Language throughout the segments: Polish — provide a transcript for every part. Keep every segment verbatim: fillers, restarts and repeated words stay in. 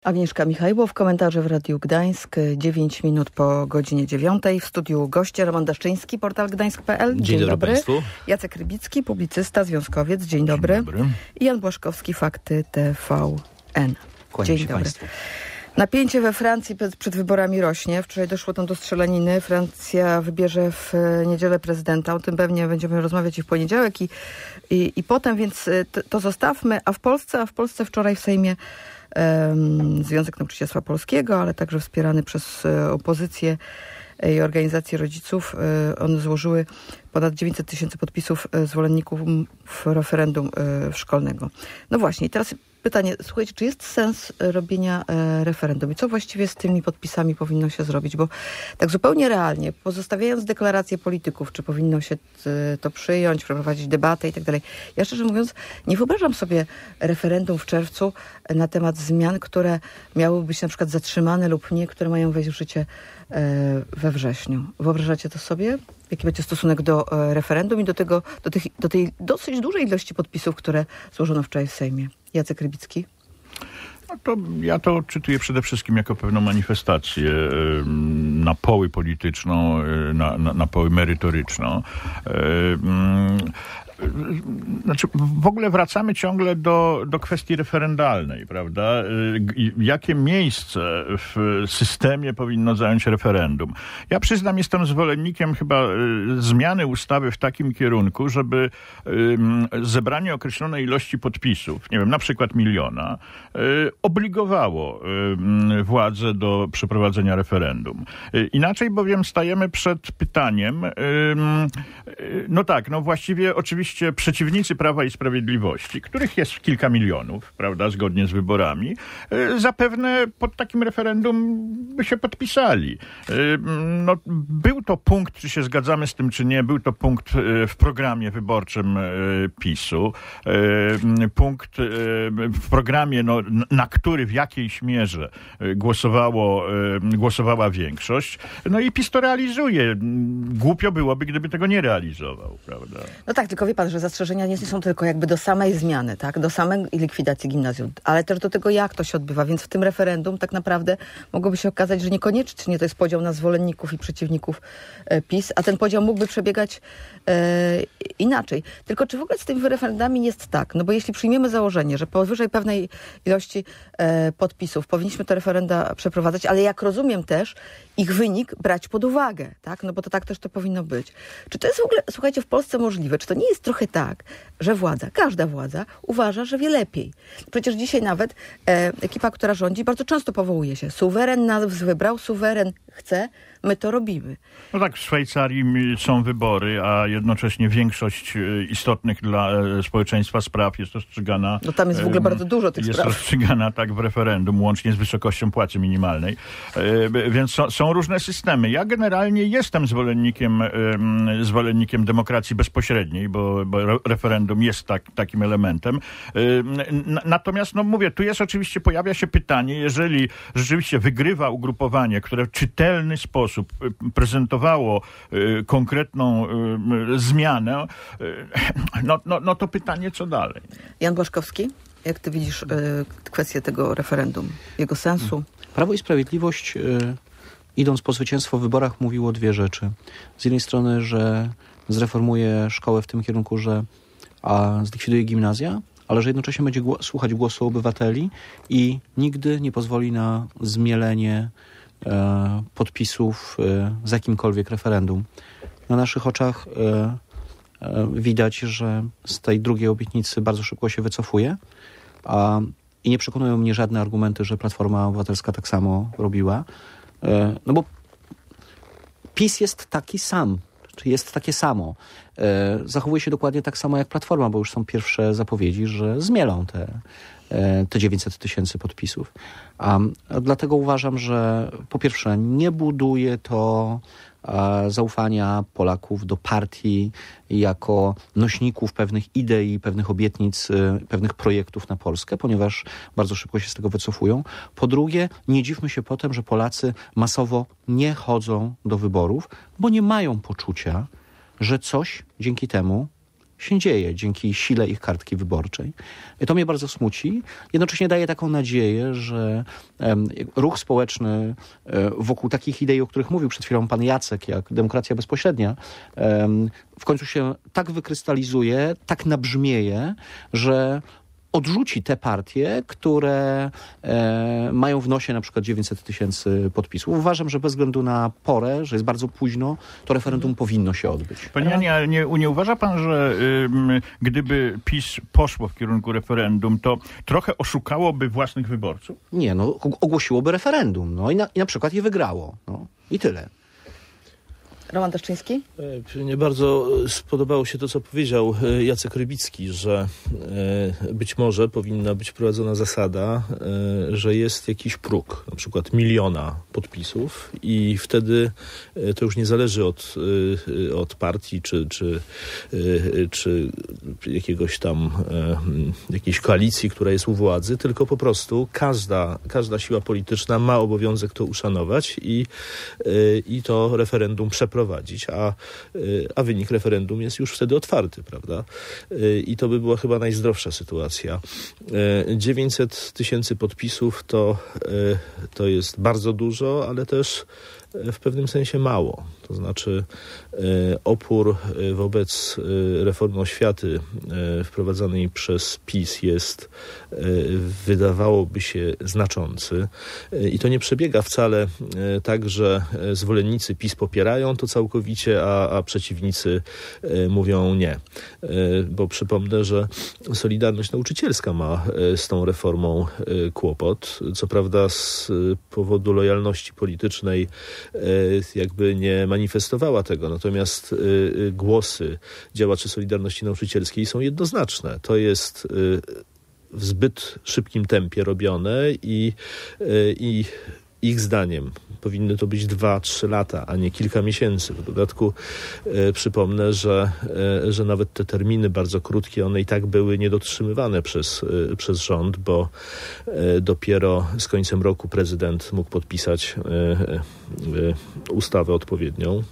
Agnieszka Michajłow, komentarze w Radiu Gdańsk, dziewięć minut po godzinie dziewiątej. W studiu goście Roman Daszczyński, portal gdańsk kropka p l. Dzień, Dzień dobry, dobry. Państwu. Jacek Rybicki, publicysta, związkowiec. Dzień dobry. Dzień dobry. I Jan Błaszkowski, Fakty T V N. Kłaniam Dzień się dobry. Państwu. Napięcie we Francji przed, przed wyborami rośnie. Wczoraj doszło tam do strzelaniny. Francja wybierze w niedzielę prezydenta. O tym pewnie będziemy rozmawiać i w poniedziałek i, i, i potem, więc to, to zostawmy. A w Polsce, a w Polsce wczoraj w Sejmie um, Związek Nauczycielstwa Polskiego, ale także wspierany przez opozycję i organizacje rodziców. One złożyły ponad dziewięćset tysięcy podpisów zwolenników referendum szkolnego. No właśnie, i teraz pytanie, słuchajcie, czy jest sens robienia e, referendum i co właściwie z tymi podpisami powinno się zrobić? Bo tak zupełnie realnie, pozostawiając deklaracje polityków, czy powinno się t, to przyjąć, przeprowadzić debatę i tak dalej. Ja szczerze mówiąc, nie wyobrażam sobie referendum w czerwcu na temat zmian, które miałyby być na przykład zatrzymane lub nie, które mają wejść w życie e, we wrześniu. Wyobrażacie to sobie? Jaki będzie stosunek do e, referendum i do, tego, do, tych, do tej dosyć dużej ilości podpisów, które złożono wczoraj w Sejmie? Jacek Rybicki. No to ja to odczytuję przede wszystkim jako pewną manifestację na poły polityczną, na, na, na poły merytoryczną. Znaczy, w ogóle wracamy ciągle do, do kwestii referendalnej, prawda? Jakie miejsce w systemie powinno zająć referendum? Ja przyznam, jestem zwolennikiem chyba zmiany ustawy w takim kierunku, żeby zebranie określonej ilości podpisów, nie wiem, na przykład miliona, obligowało władzę do przeprowadzenia referendum. Inaczej bowiem stajemy przed pytaniem, no tak, no właściwie oczywiście przeciwnicy Prawa i Sprawiedliwości, których jest kilka milionów, prawda, zgodnie z wyborami, zapewne pod takim referendum by się podpisali. No, był to punkt, czy się zgadzamy z tym, czy nie, był to punkt w programie wyborczym PiSu, punkt w programie, no, na który w jakiejś mierze głosowało, głosowała większość. No i PiS to realizuje. Głupio byłoby, gdyby tego nie realizował, prawda? No tak, tylko wie pan, że zastrzeżenia nie są tylko jakby do samej zmiany, tak, do samej likwidacji gimnazjum, ale też do tego, jak to się odbywa, więc w tym referendum tak naprawdę mogłoby się okazać, że niekoniecznie to jest podział na zwolenników i przeciwników e, PiS, a ten podział mógłby przebiegać e, inaczej. Tylko czy w ogóle z tymi referendami nie jest tak? No bo jeśli przyjmiemy założenie, że powyżej pewnej ilości e, podpisów powinniśmy te referenda przeprowadzać, ale jak rozumiem też, ich wynik brać pod uwagę, tak? No bo to tak też to powinno być. Czy to jest w ogóle, słuchajcie, w Polsce możliwe? Czy to nie jest trochę tak, że władza, każda władza uważa, że wie lepiej? Przecież dzisiaj nawet e, ekipa, która rządzi, bardzo często powołuje się. Suweren nas wybrał, suweren chce, my to robimy. No tak, w Szwajcarii są wybory, a jednocześnie większość istotnych dla społeczeństwa spraw jest rozstrzygana... No tam jest w ogóle bardzo dużo tych jest spraw. Jest rozstrzygana tak w referendum, łącznie z wysokością płacy minimalnej. Więc są, są różne systemy. Ja generalnie jestem zwolennikiem, zwolennikiem demokracji bezpośredniej, bo, bo referendum jest tak, takim elementem. Natomiast, no mówię, tu jest oczywiście, pojawia się pytanie, jeżeli rzeczywiście wygrywa ugrupowanie, które w czytelny sposób prezentowało y, konkretną y, zmianę, y, no, no, no to pytanie, co dalej? Jan Błaszkowski, jak ty widzisz y, kwestię tego referendum, jego sensu? Prawo i Sprawiedliwość, y, idąc po zwycięstwo w wyborach, mówiło dwie rzeczy. Z jednej strony, że zreformuje szkołę w tym kierunku, że a, zlikwiduje gimnazja, ale że jednocześnie będzie gło- słuchać głosu obywateli i nigdy nie pozwoli na zmielenie e, podpisów e, z jakimkolwiek referendum. Na naszych oczach e, e, widać, że z tej drugiej obietnicy bardzo szybko się wycofuje, a, i nie przekonują mnie żadne argumenty, że Platforma Obywatelska tak samo robiła. E, no bo PiS jest taki sam, czy jest takie samo. E, zachowuje się dokładnie tak samo jak Platforma, bo już są pierwsze zapowiedzi, że zmielą te, e, te dziewięćset tysięcy podpisów. A, a dlatego uważam, że po pierwsze nie buduje to e, zaufania Polaków do partii jako nośników pewnych idei, pewnych obietnic, e, pewnych projektów na Polskę, ponieważ bardzo szybko się z tego wycofują. Po drugie, nie dziwmy się potem, że Polacy masowo nie chodzą do wyborów, bo nie mają poczucia, że coś dzięki temu się dzieje dzięki sile ich kartki wyborczej. I to mnie bardzo smuci. Jednocześnie daje taką nadzieję, że um, ruch społeczny um, wokół takich idei, o których mówił przed chwilą pan Jacek, jak demokracja bezpośrednia, um, w końcu się tak wykrystalizuje, tak nabrzmieje, że odrzuci te partie, które e, mają w nosie na przykład dziewięćset tysięcy podpisów. Uważam, że bez względu na porę, że jest bardzo późno, to referendum powinno się odbyć. Panie Janie, ale nie, nie uważa pan, że y, gdyby PiS poszło w kierunku referendum, to trochę oszukałoby własnych wyborców? Nie, no ogłosiłoby referendum, no i na, i na przykład je wygrało. No i tyle. Roman Daszczyński? Mnie bardzo spodobało się to, co powiedział Jacek Rybicki, że być może powinna być wprowadzona zasada, że jest jakiś próg, na przykład miliona podpisów i wtedy to już nie zależy od, od partii czy, czy, czy jakiegoś tam jakiejś koalicji, która jest u władzy, tylko po prostu każda, każda siła polityczna ma obowiązek to uszanować i, i to referendum przeprowadzić. A, a wynik referendum jest już wtedy otwarty, prawda? I to by była chyba najzdrowsza sytuacja. dziewięćset tysięcy podpisów to, to jest bardzo dużo, ale też w pewnym sensie mało. To znaczy opór wobec reformy oświaty wprowadzanej przez PiS jest, wydawałoby się, znaczący. I to nie przebiega wcale tak, że zwolennicy PiS popierają to całkowicie, a, a przeciwnicy mówią nie. Bo przypomnę, że Solidarność Nauczycielska ma z tą reformą kłopot. Co prawda z powodu lojalności politycznej jakby nie manifestowała tego, natomiast głosy działaczy Solidarności Nauczycielskiej są jednoznaczne. To jest w zbyt szybkim tempie robione i, i ich zdaniem powinny to być dwa, trzy lata, a nie kilka miesięcy. W dodatku e, przypomnę, że, e, że nawet te terminy bardzo krótkie, one i tak były niedotrzymywane przez, e, przez rząd, bo e, dopiero z końcem roku prezydent mógł podpisać e, e, ustawę odpowiednią.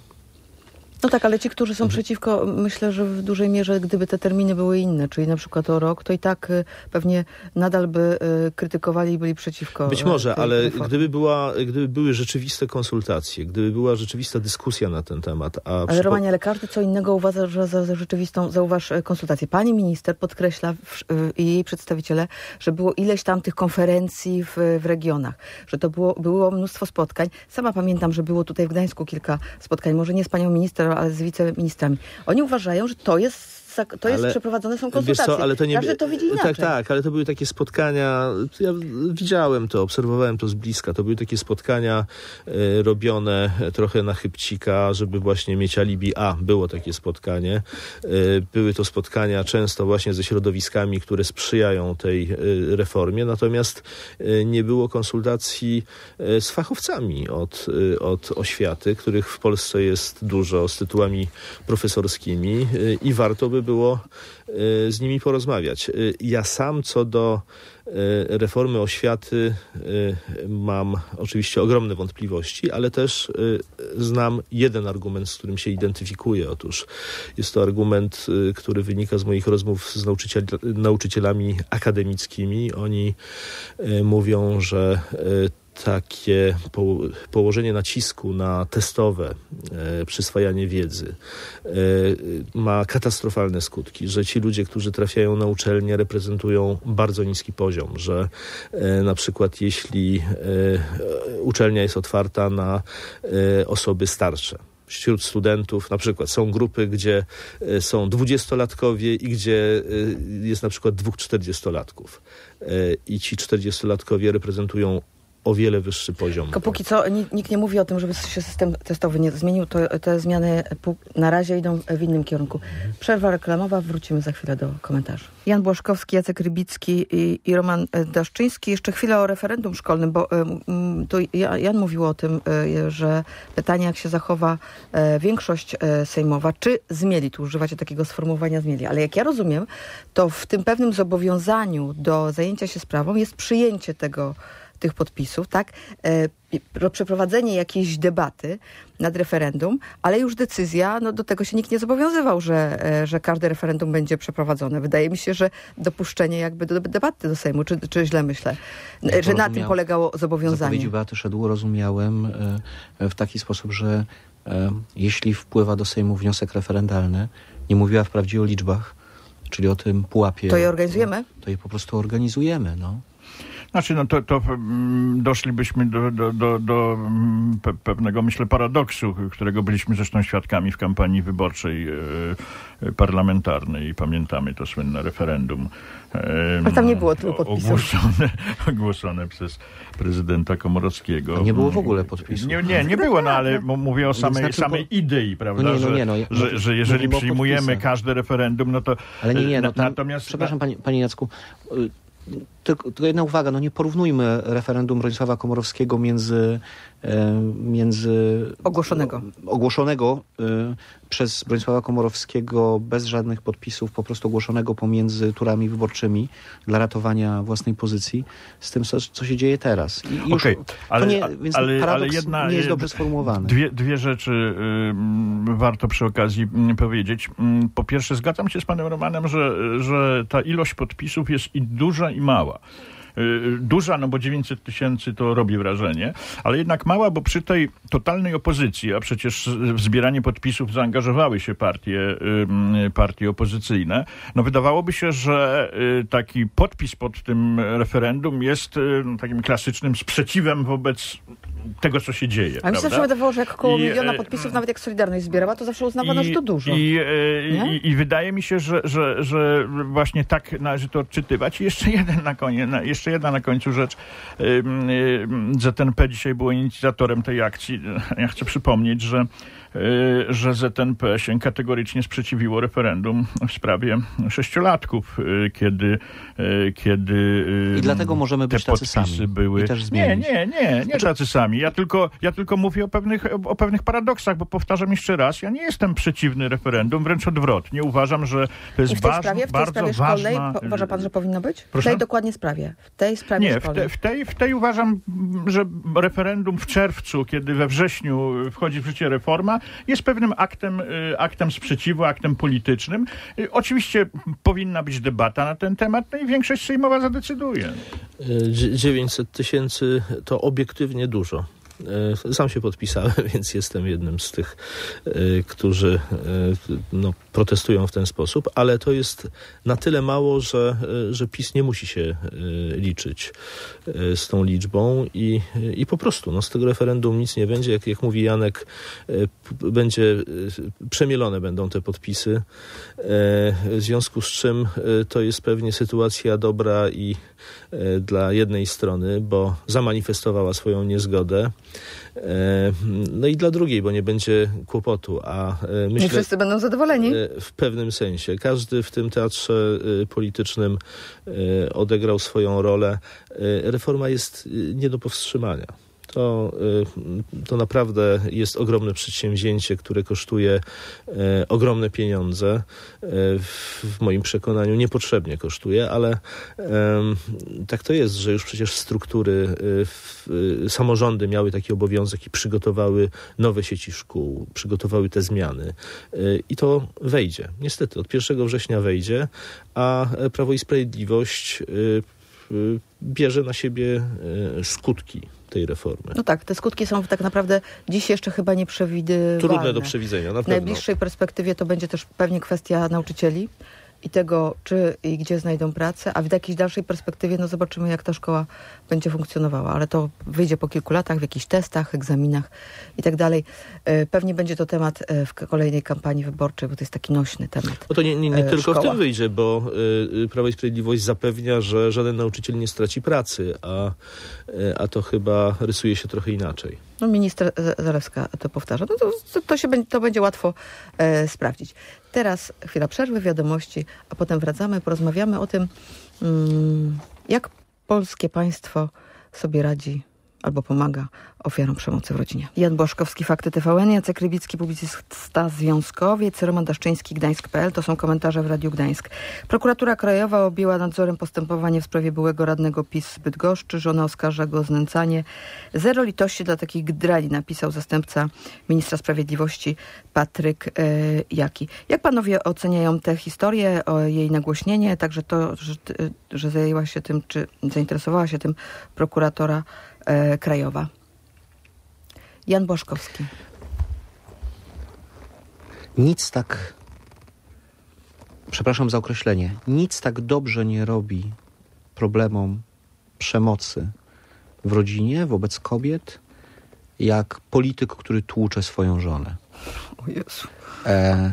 No tak, ale ci, którzy są przeciwko, myślę, że w dużej mierze, gdyby te terminy były inne, czyli na przykład o rok, to i tak y, pewnie nadal by y, krytykowali i byli przeciwko. Być może, ale reformy. gdyby, była, gdyby były rzeczywiste konsultacje, gdyby była rzeczywista dyskusja na ten temat. A ale przypo... Romanie, ale każdy co innego uważa że za, za rzeczywistą, zauważ, konsultację. Pani minister podkreśla w, i jej przedstawiciele, że było ileś tam tych konferencji w, w regionach, że to było, było mnóstwo spotkań. Sama pamiętam, że było tutaj w Gdańsku kilka spotkań, może nie z panią minister, ale z wiceministrami. Oni uważają, że to jest to jest ale, przeprowadzone, są konsultacje. Co, ale to nie, Każdy to widzi inaczej. Tak, tak, ale to były takie spotkania, ja widziałem to, obserwowałem to z bliska, to były takie spotkania e, robione trochę na chybcika, żeby właśnie mieć alibi. A, było takie spotkanie. E, były to spotkania często właśnie ze środowiskami, które sprzyjają tej e, reformie, natomiast e, nie było konsultacji e, z fachowcami od, e, od oświaty, których w Polsce jest dużo, z tytułami profesorskimi e, i warto by było z nimi porozmawiać. Ja sam co do reformy oświaty mam oczywiście ogromne wątpliwości, ale też znam jeden argument, z którym się identyfikuję. Otóż jest to argument, który wynika z moich rozmów z nauczyciel, nauczycielami akademickimi. Oni mówią, że takie po, położenie nacisku na testowe e, przyswajanie wiedzy e, ma katastrofalne skutki, że ci ludzie, którzy trafiają na uczelnię, reprezentują bardzo niski poziom, że e, na przykład jeśli e, uczelnia jest otwarta na e, osoby starsze, wśród studentów na przykład są grupy, gdzie są dwudziestolatkowie i gdzie jest na przykład dwóch czterdziestolatków i ci czterdziestolatkowie reprezentują o wiele wyższy poziom. Tylko póki co nikt, nikt nie mówi o tym, żeby się system testowy nie zmienił, to te zmiany na razie idą w innym kierunku. Przerwa reklamowa, wrócimy za chwilę do komentarzy. Jan Błaszkowski, Jacek Rybicki i, i Roman Daszczyński. Jeszcze chwilę o referendum szkolnym, bo um, tu Jan mówił o tym, um, że pytanie, jak się zachowa um, większość um, sejmowa, czy zmieli, tu używacie takiego sformułowania zmieli, ale jak ja rozumiem, to w tym pewnym zobowiązaniu do zajęcia się sprawą jest przyjęcie tego tych podpisów, tak? E, przeprowadzenie jakiejś debaty nad referendum, ale już decyzja, no do tego się nikt nie zobowiązywał, że, e, że każde referendum będzie przeprowadzone. Wydaje mi się, że dopuszczenie jakby do debaty do Sejmu, czy, czy źle myślę, Ja że na tym polegało zobowiązanie. Zapowiedzi Beaty Szydło rozumiałem e, w taki sposób, że e, jeśli wpływa do Sejmu wniosek referendalny, nie mówiła wprawdzie o liczbach, czyli o tym pułapie. To je organizujemy? To je po prostu organizujemy, no. Znaczy, no to, to doszlibyśmy do, do, do, do pe, pewnego, myślę, paradoksu, którego byliśmy zresztą świadkami w kampanii wyborczej e, parlamentarnej. Pamiętamy to słynne referendum. E, A tam nie było tylu podpisów. Ogłoszone, ogłoszone przez prezydenta Komorowskiego. A nie było w ogóle podpisów. Nie, nie, nie było, no ale mówię o samej, znaczy, samej po... idei, prawda, no nie, no nie, no, że, że, że jeżeli przyjmujemy każde referendum, no to... Ale nie, nie, no tam, natomiast... Przepraszam, panie, panie Jacku, Tylko, tylko jedna uwaga, no nie porównujmy referendum Bronisława Komorowskiego między, e, między ogłoszonego, ogłoszonego e, przez Bronisława Komorowskiego bez żadnych podpisów, po prostu ogłoszonego pomiędzy turami wyborczymi dla ratowania własnej pozycji, z tym, co, co się dzieje teraz. I już, okay, ale, nie, więc ale, paradoks ale jedna, nie jest dobrze sformułowany. Dwie, dwie rzeczy y, warto przy okazji y, powiedzieć. Y, po pierwsze, zgadzam się z panem Romanem, że, że ta ilość podpisów jest i duża, i mała. Duża, no bo dziewięćset tysięcy to robi wrażenie, ale jednak mała, bo przy tej totalnej opozycji, a przecież w zbieranie podpisów zaangażowały się partie, partie opozycyjne, no wydawałoby się, że taki podpis pod tym referendum jest takim klasycznym sprzeciwem wobec tego, co się dzieje. A mi się zawsze wydawało, że jak około I, miliona podpisów, nawet jak Solidarność zbierała, to zawsze uznawano, i, że to dużo. I, i, i wydaje mi się, że, że, że właśnie tak należy to odczytywać. I jeszcze jeden na koniec, jeszcze jedna na końcu rzecz. Z N P dzisiaj było inicjatorem tej akcji. Ja chcę przypomnieć, że że Z N P się kategorycznie sprzeciwiło referendum w sprawie sześciolatków, kiedy, kiedy I dlatego możemy być te tacy podpisy sami. były. I też nie, zmienić. nie, nie, nie znaczy... tacy sami. Ja tylko, ja tylko mówię o pewnych, o pewnych paradoksach, bo powtarzam jeszcze raz, ja nie jestem przeciwny referendum, wręcz odwrotnie. Uważam, że to jest I w tej baż, sprawie, w tej bardzo sprawie szkolnej, ważna... po, uważa pan, że powinno być? Proszę? W tej dokładnie sprawie. W tej sprawie Nie, szkolnej. w, te, w, tej, w tej uważam, że referendum w czerwcu, kiedy we wrześniu wchodzi w życie reforma, jest pewnym aktem, aktem sprzeciwu, aktem politycznym. Oczywiście powinna być debata na ten temat, no i większość sejmowa zadecyduje. dziewięćset tysięcy to obiektywnie dużo. Sam się podpisałem, więc jestem jednym z tych, którzy no, protestują w ten sposób, ale to jest na tyle mało, że, że PiS nie musi się liczyć z tą liczbą i, i po prostu no, z tego referendum nic nie będzie. Jak, jak mówi Janek, będzie przemielone będą te podpisy, w związku z czym to jest pewnie sytuacja dobra i dla jednej strony, bo zamanifestowała swoją niezgodę, no i dla drugiej, bo nie będzie kłopotu, a myślę... Nie wszyscy będą zadowoleni. W pewnym sensie. Każdy w tym teatrze politycznym odegrał swoją rolę. Reforma jest nie do powstrzymania. To, to naprawdę jest ogromne przedsięwzięcie, które kosztuje e, ogromne pieniądze. E, w, w moim przekonaniu niepotrzebnie kosztuje, ale e, tak to jest, że już przecież struktury, e, w, e, samorządy miały taki obowiązek i przygotowały nowe sieci szkół, przygotowały te zmiany. E, I to wejdzie. Niestety, od pierwszego września wejdzie, a Prawo i Sprawiedliwość e, bierze na siebie e, skutki tej reformy. No tak, te skutki są tak naprawdę dziś jeszcze chyba nieprzewidywalne. Trudne do przewidzenia, na pewno. W najbliższej perspektywie to będzie też pewnie kwestia nauczycieli i tego, czy i gdzie znajdą pracę, a w jakiejś dalszej perspektywie no zobaczymy, jak ta szkoła będzie funkcjonowała, ale to wyjdzie po kilku latach, w jakichś testach, egzaminach i tak dalej. Pewnie będzie to temat w kolejnej kampanii wyborczej, bo to jest taki nośny temat. No to nie, nie, nie tylko szkoła. w tym wyjdzie, bo y, Prawo i Sprawiedliwość zapewnia, że żaden nauczyciel nie straci pracy, a, y, a to chyba rysuje się trochę inaczej. No minister Zalewska to powtarza. No to, to, to, się będzie, to będzie łatwo e, sprawdzić. Teraz chwila przerwy, wiadomości, a potem wracamy, porozmawiamy o tym, mm, jak polskie państwo sobie radzi albo pomaga ofiarom przemocy w rodzinie. Jan Błaszkowski, Fakty T V N, Jacek Rybicki, publicysta, związkowiec, Roman Daszczyński, Gdańsk kropka p l. To są komentarze w Radiu Gdańsk. Prokuratura Krajowa objęła nadzorem postępowanie w sprawie byłego radnego PiS z Bydgoszczy. Żona oskarża go o znęcanie. Zero litości dla takich gdrali, napisał zastępca ministra sprawiedliwości Patryk e, Jaki. Jak panowie oceniają tę historię, o jej nagłośnienie, także to, że, że zajęła się tym, czy zainteresowała się tym prokuratora e, Krajowa? Jan Błaszkowski. Nic tak, przepraszam za określenie, nic tak dobrze nie robi problemom przemocy w rodzinie wobec kobiet, jak polityk, który tłucze swoją żonę. O Jezu. E,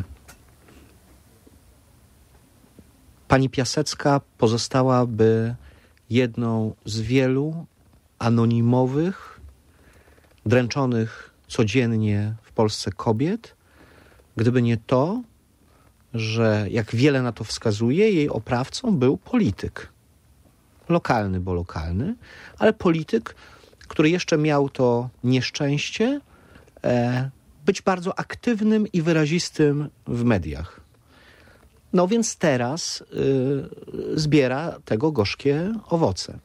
pani Piasecka pozostałaby jedną z wielu anonimowych, dręczonych codziennie w Polsce kobiet, gdyby nie to, że jak wiele na to wskazuje, jej oprawcą był polityk. Lokalny, bo lokalny, ale polityk, który jeszcze miał to nieszczęście e, być bardzo aktywnym i wyrazistym w mediach. No więc teraz y, zbiera tego gorzkie owoce.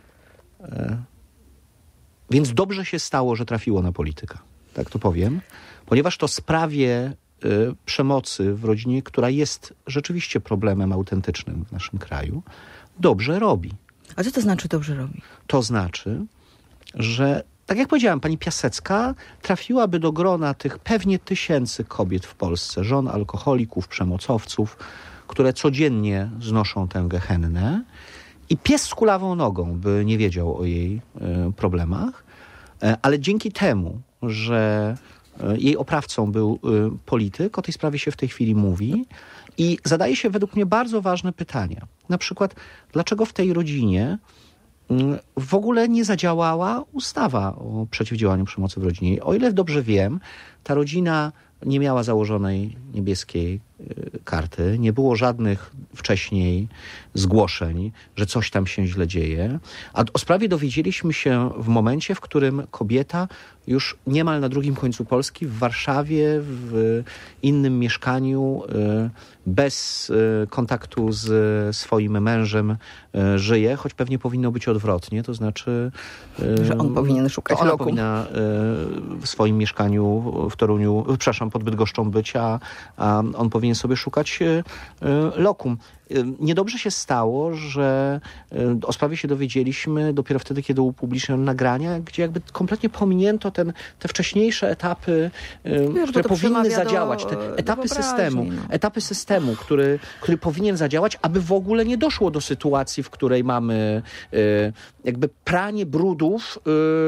E, Więc dobrze się stało, że trafiło na polityka, tak to powiem, ponieważ to sprawie y, przemocy w rodzinie, która jest rzeczywiście problemem autentycznym w naszym kraju, dobrze robi. A co to znaczy dobrze robi? To znaczy, że tak jak powiedziałem, pani Piasecka trafiłaby do grona tych pewnie tysięcy kobiet w Polsce, żon alkoholików, przemocowców, które codziennie znoszą tę gehennę. I pies z kulawą nogą by nie wiedział o jej y, problemach, y, ale dzięki temu, że y, jej oprawcą był y, polityk, o tej sprawie się w tej chwili mówi i zadaje się według mnie bardzo ważne pytania. Na przykład, dlaczego w tej rodzinie y, w ogóle nie zadziałała ustawa o przeciwdziałaniu przemocy w rodzinie? O ile dobrze wiem, ta rodzina nie miała założonej niebieskiej y, karty, nie było żadnych wcześniej zgłoszeń, że coś tam się źle dzieje. A o sprawie dowiedzieliśmy się w momencie, w którym kobieta już niemal na drugim końcu Polski, w Warszawie, w innym mieszkaniu, y, bez y, kontaktu z swoim mężem y, żyje, choć pewnie powinno być odwrotnie, to znaczy... Y, że on powinien szukać ona lokum. powinna y, w swoim mieszkaniu w Toruniu, przepraszam, pod Bydgoszczą być, a, a on powinien sobie szukać y, y, lokum. Niedobrze się stało, że o sprawie się dowiedzieliśmy dopiero wtedy, kiedy upubliczniono nagrania, gdzie jakby kompletnie pominięto ten, te wcześniejsze etapy, Wiesz, które powinny zadziałać, do, te etapy systemu, no. etapy systemu, który, który powinien zadziałać, aby w ogóle nie doszło do sytuacji, w której mamy jakby pranie brudów,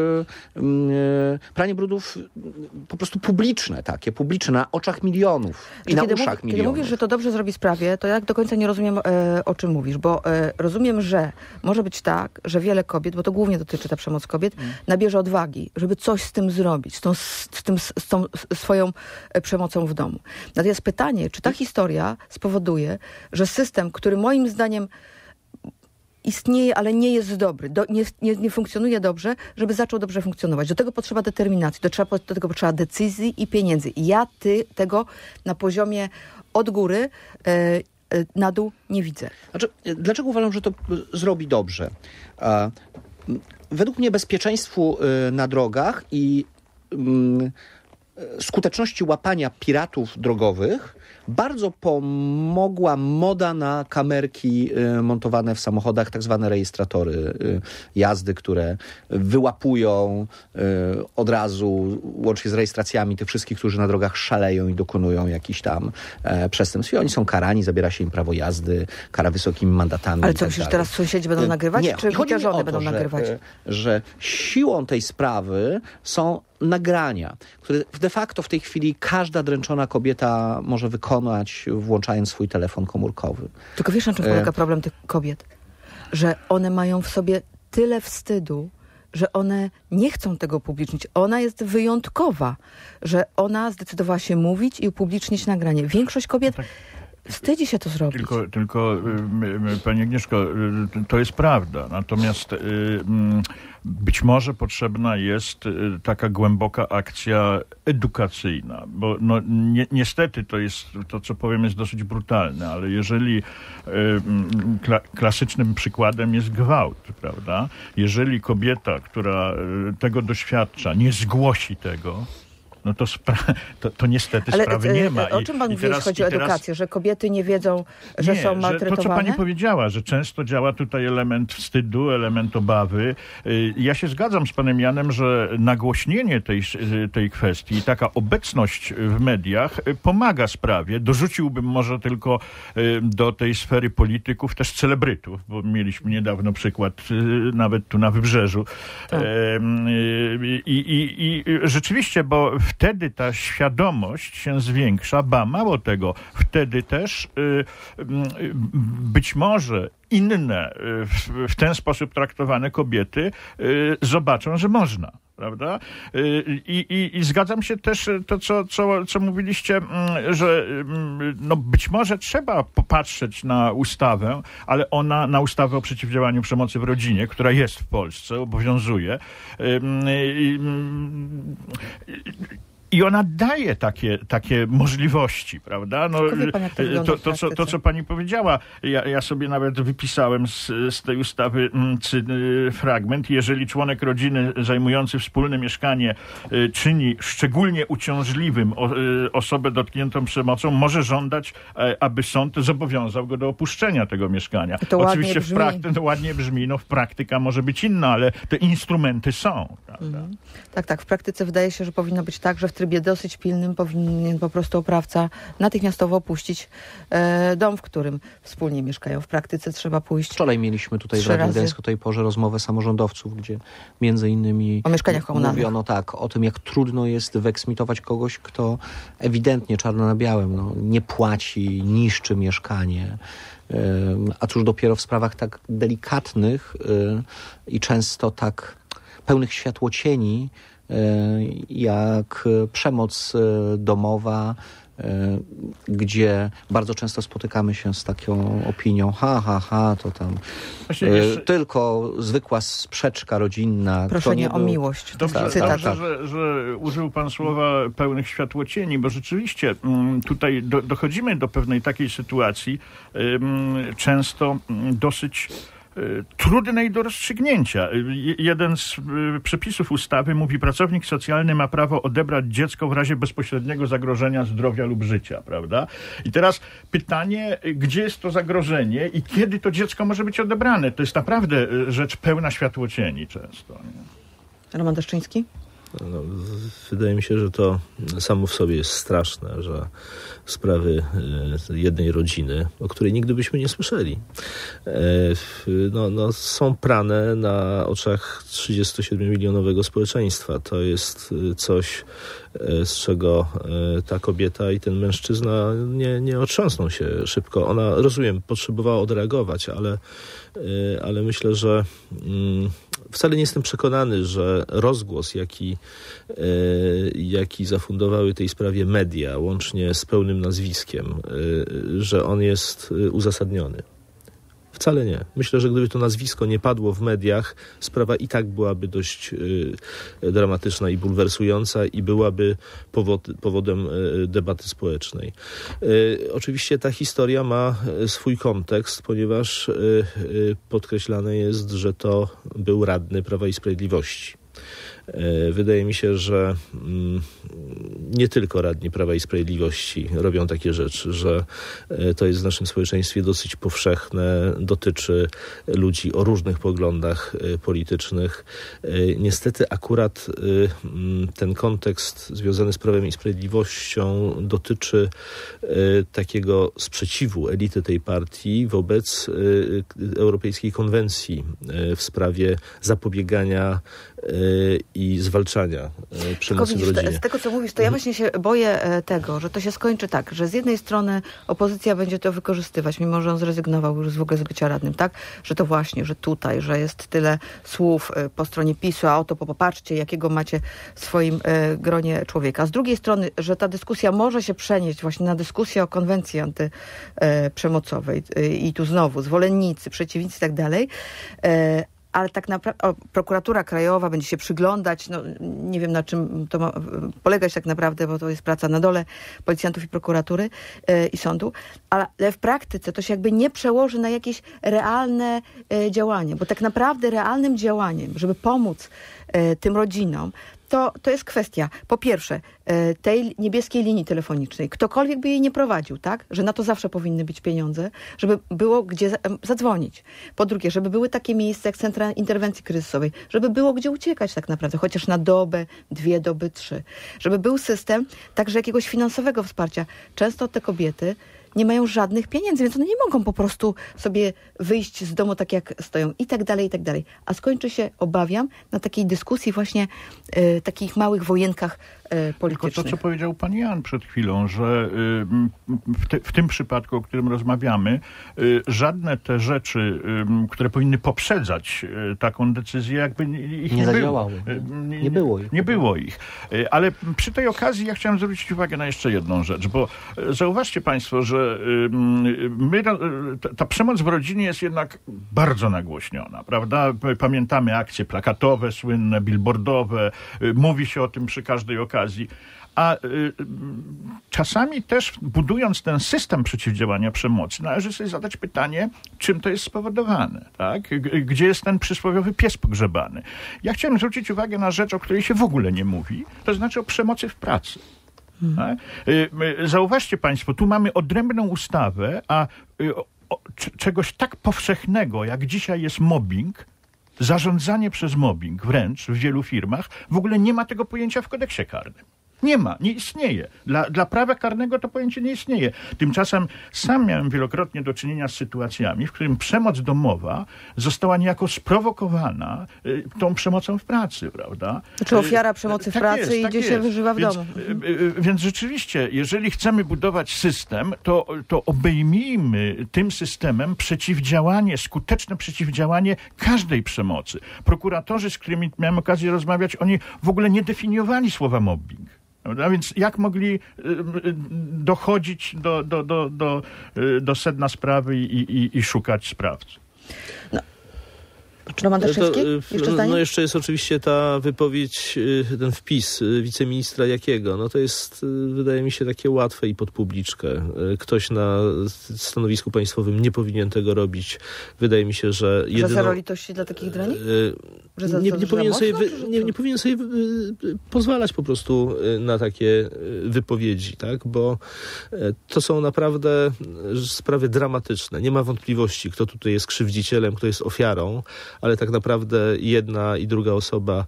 pranie brudów po prostu publiczne, takie, publiczne, na oczach milionów i na uszach mów, milionów. Kiedy mówisz, że to dobrze zrobi sprawie, to ja do końca nie rozumiem, e, o czym mówisz, bo e, rozumiem, że może być tak, że wiele kobiet, bo to głównie dotyczy ta przemoc kobiet, mm. nabierze odwagi, żeby coś z tym zrobić, z tą, z tym, z tą swoją przemocą w domu. Natomiast pytanie, czy ta historia spowoduje, że system, który moim zdaniem istnieje, ale nie jest dobry, do, nie, nie, nie funkcjonuje dobrze, żeby zaczął dobrze funkcjonować. Do tego potrzeba determinacji, do, trzeba, do tego potrzeba decyzji i pieniędzy. I ja ty tego na poziomie od góry e, e, na dół nie widzę. Znaczy, dlaczego uważam, że to zrobi dobrze? A, według mnie bezpieczeństwu y, na drogach i y, skuteczności łapania piratów drogowych bardzo pomogła moda na kamerki y, montowane w samochodach, tak zwane rejestratory y, jazdy, które wyłapują y, od razu, łącznie z rejestracjami tych wszystkich, którzy na drogach szaleją i dokonują jakichś tam e, przestępstw. I oni są karani, zabiera się im prawo jazdy, kara wysokimi mandatami. Ale co, myślisz, że teraz sąsiedzi będą nagrywać? Nie, czy chodzi mi o to, będą że, nagrywać? że siłą tej sprawy są nagrania, które de facto w tej chwili każda dręczona kobieta może wykonać, włączając swój telefon komórkowy. Tylko wiesz, na czym polega problem tych kobiet? Że one mają w sobie tyle wstydu, że one nie chcą tego upublicznić. Ona jest wyjątkowa, że ona zdecydowała się mówić i upublicznić nagranie. Większość kobiet wstydzi się to zrobić. Tylko, tylko Pani Agnieszko, to jest prawda. Natomiast być może potrzebna jest taka głęboka akcja edukacyjna, bo no, ni- niestety to jest, to co powiem jest dosyć brutalne, ale jeżeli kla- klasycznym przykładem jest gwałt, prawda? Jeżeli kobieta, która tego doświadcza, nie zgłosi tego, no to, spra- to, to niestety Ale sprawy nie ma. O czym pan I mówi, teraz, jeśli chodzi o teraz... edukację? Że kobiety nie wiedzą, że nie, są że maltretowane? to, co pani powiedziała, że często działa tutaj element wstydu, element obawy. Ja się zgadzam z panem Janem, że nagłośnienie tej, tej kwestii i taka obecność w mediach pomaga sprawie. Dorzuciłbym może tylko do tej sfery polityków też celebrytów, bo mieliśmy niedawno przykład nawet tu na Wybrzeżu. Tak. I, i, i rzeczywiście, bo wtedy ta świadomość się zwiększa, ba, mało tego, wtedy też y, y, być może inne y, w, w ten sposób traktowane kobiety y, zobaczą, że można. Prawda? I, i, I zgadzam się też to, co, co, co mówiliście, że no być może trzeba popatrzeć na ustawę, ale ona, na ustawę o przeciwdziałaniu przemocy w rodzinie, która jest w Polsce, obowiązuje. I, I ona daje takie, takie możliwości, prawda? No, pan, jak to, to, to, co, to, co pani powiedziała, ja, ja sobie nawet wypisałem z, z tej ustawy cy, fragment. Jeżeli członek rodziny zajmujący wspólne mieszkanie y, czyni szczególnie uciążliwym o, y, osobę dotkniętą przemocą, może żądać, y, aby sąd zobowiązał go do opuszczenia tego mieszkania. To Oczywiście ładnie w praktyce to ładnie brzmi, no w praktyka może być inna, ale te instrumenty są. Prawda? Mhm. Tak, tak. W praktyce wydaje się, że powinno być tak, że w trybie dosyć pilnym powinien po prostu oprawca natychmiastowo opuścić e, dom, w którym wspólnie mieszkają. W praktyce trzeba pójść. Wczoraj mieliśmy tutaj w trzy Radiu razy. Gdańsk o tej porze rozmowę samorządowców, gdzie między innymi o mieszkaniach komunalnych mówiono tak, o tym, jak trudno jest wyeksmitować kogoś, kto ewidentnie czarno na białym no, nie płaci, niszczy mieszkanie. A cóż dopiero w sprawach tak delikatnych i często tak pełnych światłocieni, jak przemoc domowa, gdzie bardzo często spotykamy się z taką opinią, ha, ha, ha, to tam jeszcze... tylko zwykła sprzeczka rodzinna. Proszenie nie o był... miłość. Dobrze, tak, dobrze tak. że, że użył pan słowa pełnych światłocieni, bo rzeczywiście tutaj do, dochodzimy do pewnej takiej sytuacji, często dosyć trudnej do rozstrzygnięcia. Jeden z przepisów ustawy mówi, pracownik socjalny ma prawo odebrać dziecko w razie bezpośredniego zagrożenia zdrowia lub życia, prawda? I teraz pytanie, gdzie jest to zagrożenie i kiedy to dziecko może być odebrane? To jest naprawdę rzecz pełna światłocieni często. Nie? Roman Deszczyński? No, wydaje mi się, że to samo w sobie jest straszne, że sprawy jednej rodziny, o której nigdy byśmy nie słyszeli, no, no, są prane na oczach trzydziestosiedmiomilionowego społeczeństwa. To jest coś, z czego ta kobieta i ten mężczyzna nie, nie otrząsną się szybko. Ona, rozumiem, potrzebowała odreagować, ale, ale myślę, że wcale nie jestem przekonany, że rozgłos, jaki, jaki zafundowały tej sprawie media, łącznie z pełnym nazwiskiem, że on jest uzasadniony. Wcale nie. Myślę, że gdyby to nazwisko nie padło w mediach, sprawa i tak byłaby dość y, dramatyczna i bulwersująca i byłaby powod, powodem y, debaty społecznej. Y, oczywiście ta historia ma swój kontekst, ponieważ y, y, podkreślane jest, że to był radny Prawa i Sprawiedliwości. Wydaje mi się, że nie tylko radni Prawa i Sprawiedliwości robią takie rzeczy, że to jest w naszym społeczeństwie dosyć powszechne, dotyczy ludzi o różnych poglądach politycznych. Niestety akurat ten kontekst związany z Prawem i Sprawiedliwością dotyczy takiego sprzeciwu elity tej partii wobec Europejskiej Konwencji w sprawie zapobiegania i zwalczania przemocy widzisz, w rodzinie. Z tego, co mówisz, to ja właśnie się boję tego, że to się skończy tak, że z jednej strony opozycja będzie to wykorzystywać, mimo że on zrezygnował już w ogóle z bycia radnym, tak? Że to właśnie, że tutaj, że jest tyle słów po stronie PiSu, a oto popatrzcie, jakiego macie w swoim gronie człowieka. Z drugiej strony, że ta dyskusja może się przenieść właśnie na dyskusję o konwencji antyprzemocowej i tu znowu zwolennicy, przeciwnicy i tak dalej, ale tak naprawdę prokuratura krajowa będzie się przyglądać, no nie wiem na czym to ma polegać tak naprawdę, bo to jest praca na dole policjantów i prokuratury e, i sądu, ale w praktyce to się jakby nie przełoży na jakieś realne e, działanie, bo tak naprawdę realnym działaniem, żeby pomóc e, tym rodzinom, To, to jest kwestia, po pierwsze, tej niebieskiej linii telefonicznej. Ktokolwiek by jej nie prowadził, tak? Że na to zawsze powinny być pieniądze, żeby było gdzie zadzwonić. Po drugie, żeby były takie miejsca jak centra interwencji kryzysowej, żeby było gdzie uciekać tak naprawdę, chociaż na dobę, dwie doby, trzy. Żeby był system także jakiegoś finansowego wsparcia. Często te kobiety nie mają żadnych pieniędzy, więc one nie mogą po prostu sobie wyjść z domu tak, jak stoją i tak dalej, i tak dalej. A skończy się, obawiam, na takiej dyskusji właśnie e, takich małych wojenkach e, politycznych. Tylko to, co powiedział pan Jan przed chwilą, że y, w, te, w tym przypadku, o którym rozmawiamy, y, żadne te rzeczy, y, które powinny poprzedzać y, taką decyzję, jakby ich nie, nie było. zadziałały. Nie, nie było ich. Nie było ich. Y, ale przy tej okazji ja chciałem zwrócić uwagę na jeszcze jedną rzecz, bo y, zauważcie państwo, że My, ta, ta przemoc w rodzinie jest jednak bardzo nagłośniona, prawda? Pamiętamy akcje plakatowe, słynne, billboardowe, mówi się o tym przy każdej okazji. A y, czasami też budując ten system przeciwdziałania przemocy, należy sobie zadać pytanie, czym to jest spowodowane, tak? G- gdzie jest ten przysłowiowy pies pogrzebany. Ja chciałem zwrócić uwagę na rzecz, o której się w ogóle nie mówi, to znaczy o przemocy w pracy. Hmm. Zauważcie państwo, tu mamy odrębną ustawę, a o, czegoś tak powszechnego, jak dzisiaj jest mobbing, zarządzanie przez mobbing wręcz w wielu firmach, w ogóle nie ma tego pojęcia w kodeksie karnym. Nie ma, nie istnieje. Dla, dla prawa karnego to pojęcie nie istnieje. Tymczasem sam miałem wielokrotnie do czynienia z sytuacjami, w którym przemoc domowa została niejako sprowokowana y, tą przemocą w pracy, prawda? Czy ofiara przemocy y, w pracy tak jest, idzie tak się jest. wyżywa w więc, domu. Y, y, więc rzeczywiście, jeżeli chcemy budować system, to, to obejmijmy tym systemem przeciwdziałanie, skuteczne przeciwdziałanie każdej przemocy. Prokuratorzy, z którymi miałem okazję rozmawiać, oni w ogóle nie definiowali słowa mobbing. A więc jak mogli dochodzić do, do, do, do, do sedna sprawy i, i, i szukać sprawców? No. Czy Roman Daszewski? Jeszcze zdanie? No jeszcze jest oczywiście ta wypowiedź, ten wpis wiceministra Jakiego. No to jest, wydaje mi się, takie łatwe i pod publiczkę. Ktoś na stanowisku państwowym nie powinien tego robić. Wydaje mi się, że jedyną... Że zero litości dla takich drani? Że za, nie, nie, powinien sobie, wy, nie, nie powinien sobie pozwalać po prostu na takie wypowiedzi, tak? Bo to są naprawdę sprawy dramatyczne. Nie ma wątpliwości, kto tutaj jest krzywdzicielem, kto jest ofiarą, ale tak naprawdę jedna i druga osoba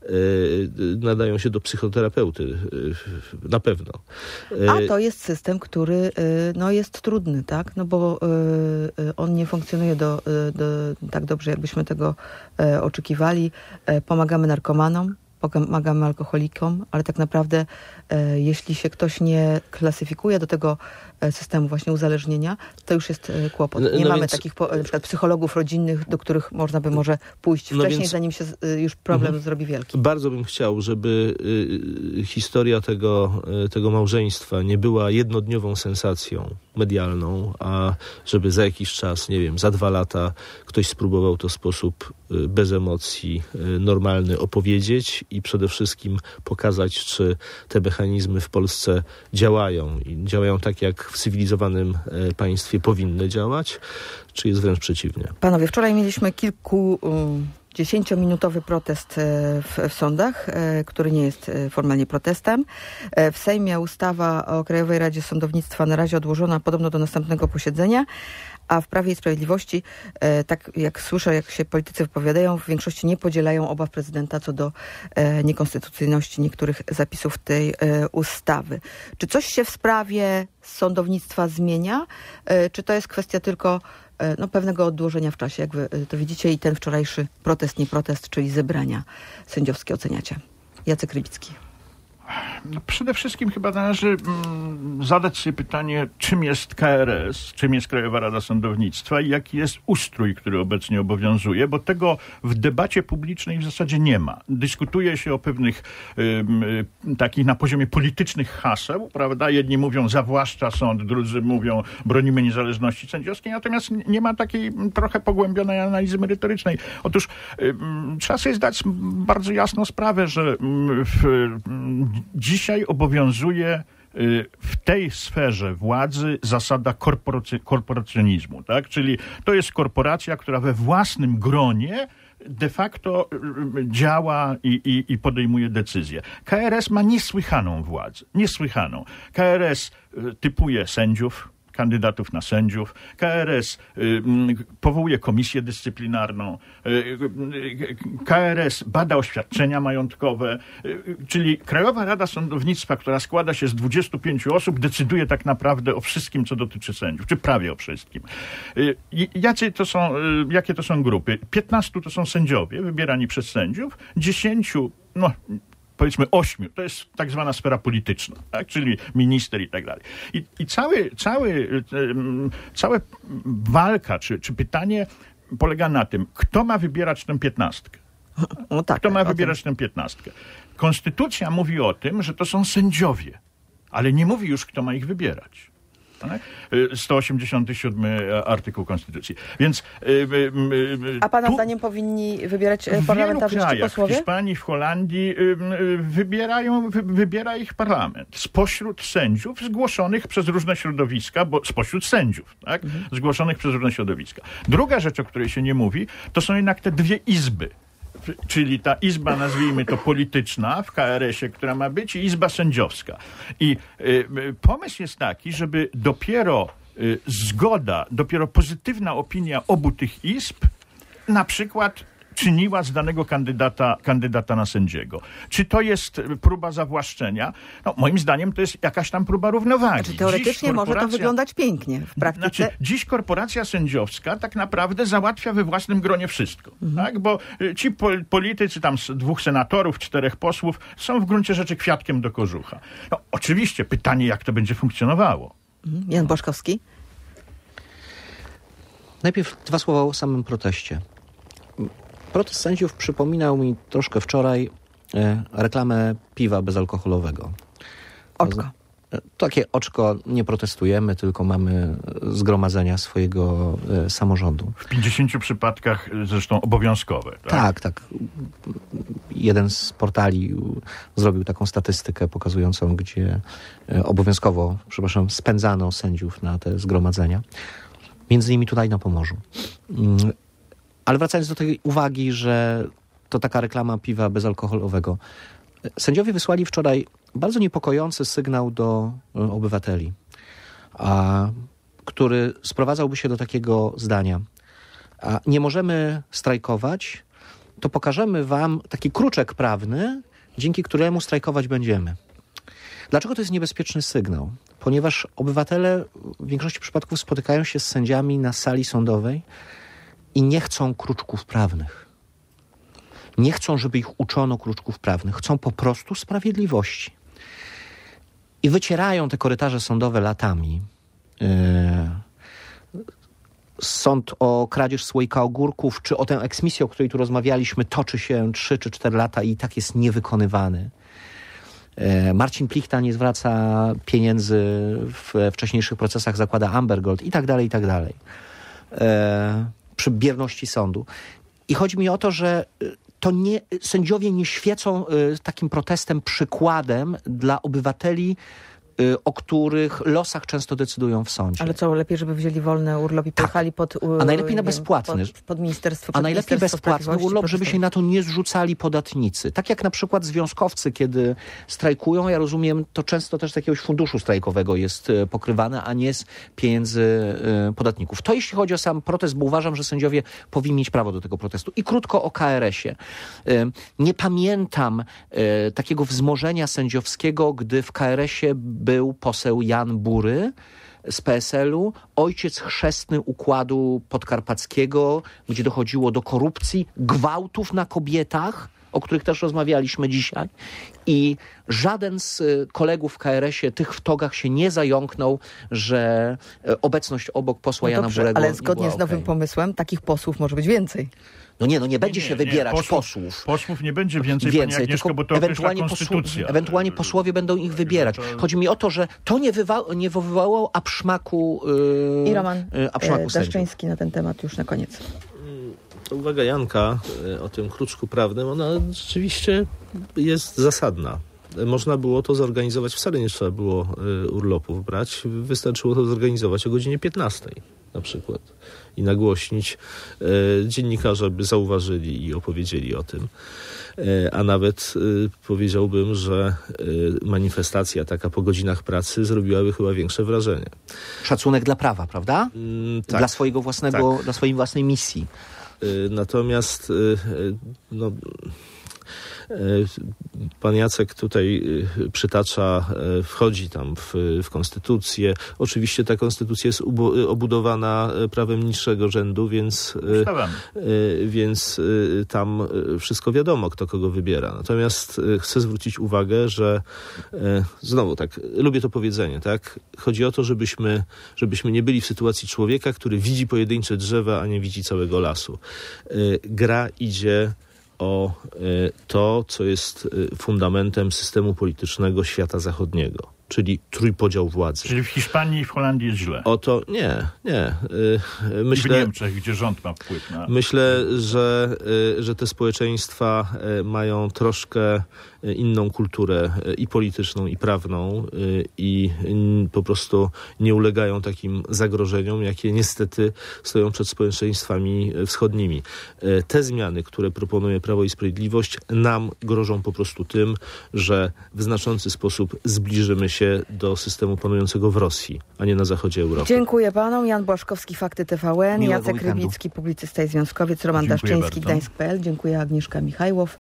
y, nadają się do psychoterapeuty. Y, na pewno. Y, A to jest system, który y, no jest trudny, tak? No bo y, on nie funkcjonuje do, y, do, tak dobrze, jakbyśmy tego y, oczekiwali. Y, pomagamy narkomanom, pomagamy alkoholikom, ale tak naprawdę e, jeśli się ktoś nie klasyfikuje do tego e, systemu właśnie uzależnienia, to już jest e, kłopot. Nie no mamy więc... takich po, na przykład psychologów rodzinnych, do których można by może pójść no wcześniej, więc... zanim się e, już problem mhm. zrobi wielki. Bardzo bym chciał, żeby y, historia tego, y, tego małżeństwa nie była jednodniową sensacją medialną, a żeby za jakiś czas, nie wiem, za dwa lata ktoś spróbował to w sposób y, bez emocji, y, normalny opowiedzieć i przede wszystkim pokazać, czy te mechanizmy w Polsce działają i działają tak, jak w cywilizowanym y, państwie powinny działać, czy jest wręcz przeciwnie. Panowie, wczoraj mieliśmy kilku... Um... dziesięciominutowy protest w, w sądach, który nie jest formalnie protestem. W Sejmie ustawa o Krajowej Radzie Sądownictwa na razie odłożona podobno do następnego posiedzenia, a w Prawie i Sprawiedliwości, tak jak słyszę, jak się politycy wypowiadają, w większości nie podzielają obaw prezydenta co do niekonstytucyjności niektórych zapisów tej ustawy. Czy coś się w sprawie sądownictwa zmienia? Czy to jest kwestia tylko no, pewnego odłożenia w czasie, jak wy to widzicie, i ten wczorajszy protest, nie protest, czyli zebrania sędziowskie oceniacie. Jacek Rybicki. No przede wszystkim chyba należy mm, zadać sobie pytanie, czym jest K R S, czym jest Krajowa Rada Sądownictwa i jaki jest ustrój, który obecnie obowiązuje, bo tego w debacie publicznej w zasadzie nie ma. Dyskutuje się o pewnych y, y, takich na poziomie politycznych haseł, prawda? Jedni mówią zawłaszcza sąd, drudzy mówią bronimy niezależności sędziowskiej, natomiast nie ma takiej trochę pogłębionej analizy merytorycznej. Otóż y, y, trzeba sobie zdać bardzo jasną sprawę, że y, w y, dzisiaj obowiązuje w tej sferze władzy zasada korporacy- korporacjonizmu, tak? Czyli to jest korporacja, która we własnym gronie de facto działa i, i, i podejmuje decyzje. K R S ma niesłychaną władzę, niesłychaną. K R S typuje sędziów, kandydatów na sędziów. K R S y, powołuje komisję dyscyplinarną. Y, y, K R S bada oświadczenia majątkowe. Y, czyli Krajowa Rada Sądownictwa, która składa się z dwudziestu pięciu osób, decyduje tak naprawdę o wszystkim, co dotyczy sędziów, czy prawie o wszystkim. Y, jacy to są, y, jakie to są grupy? piętnastu to są sędziowie wybierani przez sędziów, dziesięciu, no powiedzmy ośmiu, to jest tak zwana sfera polityczna, tak? Czyli minister i tak dalej. I, i cały, cały, cała walka, czy, czy pytanie polega na tym, kto ma wybierać tę piętnastkę. No tak, kto ma wybierać tę piętnastkę. Konstytucja mówi o tym, że to są sędziowie, ale nie mówi już, kto ma ich wybierać. sto osiemdziesiąty siódmy artykuł Konstytucji. Więc A pana tu, zdaniem powinni wybierać w parlamentarzyści, wielu krajach, posłowie? w Hiszpanii, w Holandii wybierają, wy, wybiera ich parlament spośród sędziów zgłoszonych przez różne środowiska, bo spośród sędziów, tak? Mhm. Zgłoszonych przez różne środowiska. Druga rzecz, o której się nie mówi, to są jednak te dwie izby. Czyli ta izba, nazwijmy to polityczna w K R S-ie, która ma być, i izba sędziowska. I y, pomysł jest taki, żeby dopiero y, zgoda, dopiero pozytywna opinia obu tych izb na przykład czyniła z danego kandydata, kandydata na sędziego. Czy to jest próba zawłaszczenia? No, moim zdaniem to jest jakaś tam próba równowagi. Znaczy, teoretycznie dziś może to wyglądać pięknie. W praktyce... Znaczy, dziś korporacja sędziowska tak naprawdę załatwia we własnym gronie wszystko. Mhm. Tak? Bo ci pol- politycy, tam dwóch senatorów, czterech posłów, są w gruncie rzeczy kwiatkiem do kożucha. No, oczywiście pytanie, jak to będzie funkcjonowało. Mhm. Jan Boszkowski. Najpierw dwa słowa o samym proteście. Protest sędziów przypominał mi troszkę wczoraj e, reklamę piwa bezalkoholowego. Oczko. E, takie oczko, nie protestujemy, tylko mamy zgromadzenia swojego e, samorządu. W pięćdziesięciu przypadkach zresztą obowiązkowe. Tak? tak, tak. Jeden z portali zrobił taką statystykę pokazującą, gdzie e, obowiązkowo, przepraszam, spędzano sędziów na te zgromadzenia. Między innymi tutaj na Pomorzu. Mm. Ale wracając do tej uwagi, że to taka reklama piwa bezalkoholowego. Sędziowie wysłali wczoraj bardzo niepokojący sygnał do obywateli, a, który sprowadzałby się do takiego zdania. A nie możemy strajkować, to pokażemy wam taki kruczek prawny, dzięki któremu strajkować będziemy. Dlaczego to jest niebezpieczny sygnał? Ponieważ obywatele w większości przypadków spotykają się z sędziami na sali sądowej i nie chcą kruczków prawnych. Nie chcą, żeby ich uczono kruczków prawnych. Chcą po prostu sprawiedliwości. I wycierają te korytarze sądowe latami. Yy, sąd o kradzież słoika ogórków, czy o tę eksmisję, o której tu rozmawialiśmy, toczy się trzy czy cztery lata i tak jest niewykonywany. Yy, Marcin Plichta nie zwraca pieniędzy w wcześniejszych procesach zakłada Amber Gold i tak dalej, i tak dalej. Yy, przy bierności sądu. I chodzi mi o to, że to nie, sędziowie nie świecą y, takim protestem przykładem dla obywateli, y, o których losach często decydują w sądzie. Ale co, lepiej, żeby wzięli wolny urlop i pojechali pod... A najlepiej na bezpłatny. Pod, pod ministerstwo. A najlepiej bezpłatny urlop, żeby się na to nie zrzucali podatnicy. Tak jak na przykład związkowcy, kiedy strajkują, ja rozumiem, to często też z jakiegoś funduszu strajkowego jest pokrywane, a nie z pieniędzy y, podatników. To jeśli chodzi o sam protest, bo uważam, że sędziowie powinni mieć prawo do tego protestu. I krótko o K R S-ie. Y, nie pamiętam y, takiego wzmożenia sędziowskiego, gdy w K R S-ie był poseł Jan Bury, z P S L u, ojciec chrzestny układu podkarpackiego, gdzie dochodziło do korupcji, gwałtów na kobietach, o których też rozmawialiśmy dzisiaj. I żaden z kolegów w K R S ie tych w togach się nie zająknął, że obecność obok posła No Jana dobrze, Burego ale zgodnie z nowym okay. pomysłem takich posłów może być więcej. No nie, no nie będzie nie, się nie, wybierać posłów, posłów. Posłów nie będzie więcej, Więcej, pani Agnieszko, tylko bo to ewentualnie, określa konstytucja. posłu, ewentualnie posłowie będą ich wybierać. To... Chodzi mi o to, że to nie, wywa- nie wywołało abszmaku yy, I Roman yy, abszmaku e, sędziów. Daszczyński na ten temat już na koniec. To uwaga Janka o tym kruczku prawnym, ona rzeczywiście jest zasadna. Można było to zorganizować, wcale nie trzeba było urlopów brać, wystarczyło to zorganizować o godzinie piętnastej na przykład i nagłośnić. Dziennikarze by zauważyli i opowiedzieli o tym. A nawet powiedziałbym, że manifestacja taka po godzinach pracy zrobiłaby chyba większe wrażenie. Szacunek dla prawa, prawda? Mm, tak. Dla swojego własnego, Tak. dla swojej własnej misji. Natomiast no, pan Jacek tutaj przytacza, wchodzi tam w, w konstytucję. Oczywiście ta konstytucja jest ubu- obudowana prawem niższego rzędu, więc, więc tam wszystko wiadomo, kto kogo wybiera. Natomiast chcę zwrócić uwagę, że znowu tak, lubię to powiedzenie, tak? Chodzi o to, żebyśmy, żebyśmy nie byli w sytuacji człowieka, który widzi pojedyncze drzewa, a nie widzi całego lasu. Gra idzie o to, co jest fundamentem systemu politycznego świata zachodniego, czyli trójpodział władzy. Czyli w Hiszpanii i w Holandii jest źle. O to nie, nie. Myślę, w Niemczech, gdzie rząd ma wpływ na... Myślę, że, że te społeczeństwa mają troszkę inną kulturę i polityczną, i prawną i po prostu nie ulegają takim zagrożeniom, jakie niestety stoją przed społeczeństwami wschodnimi. Te zmiany, które proponuje Prawo i Sprawiedliwość, nam grożą po prostu tym, że w znaczący sposób zbliżymy się do systemu panującego w Rosji, a nie na zachodzie Europy. Dziękuję panom. Jan Błaszkowski, Fakty T V N, Miłego Jacek weekendu. Rybicki, publicysta i związkowiec, Roman Dziękuję Daszczyński, bardzo. Gdańsk kropka p l. Dziękuję, Agnieszka Michajłow.